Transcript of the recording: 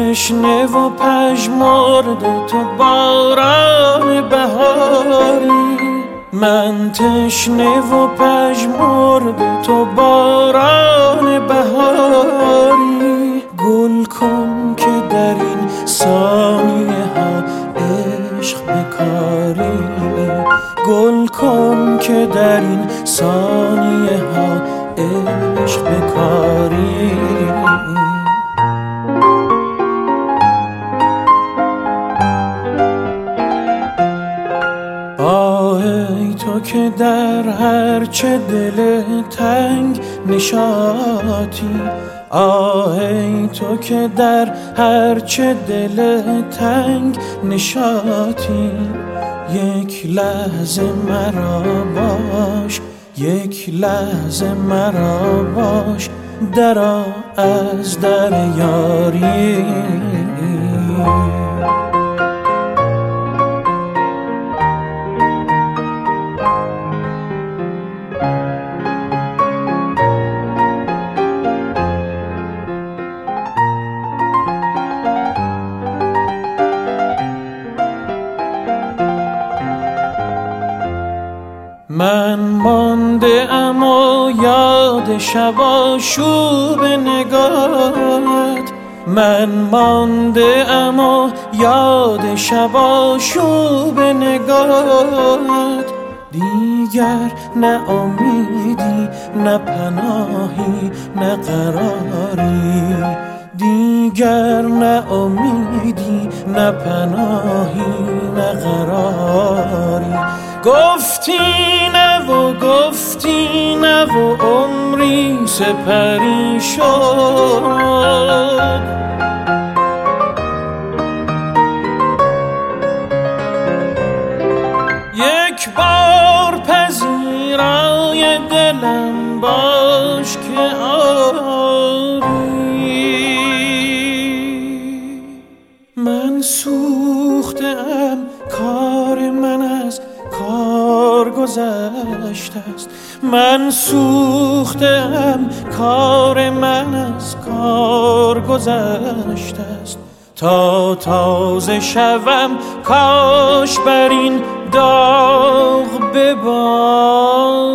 تشنه و پژمرده تو باران بهاری، من تشنه و پژمرده تو باران بهاری. گل کن که در این ثانیه ها عشق بکاری، گل کن که در این ثانیه ها عشق بکاری. ای تو که در هرچه دل تنگ نشاطی، ای تو که در هرچه دل تنگ نشاطی. یک لحظه مرا باش، یک لحظه مرا باش، درآ از در یاری. من مانده ام و یاد شب آشوب نگاهت، من مانده ام و یاد شب آشوب نگاهت. دیگر نه امیدی نه پناهی نه قراری، دیگر نه امیدی نه پناهی نه قراری. گفتی نه و گفتی نه و عمری سپری شد. یک بار پذیرای دلم باش که آری. من سوختم، کار من از کار گذشته است. من سوختم، کار من از کار گذشته است. تا تازه شوم کاش بر این داغ ببارد.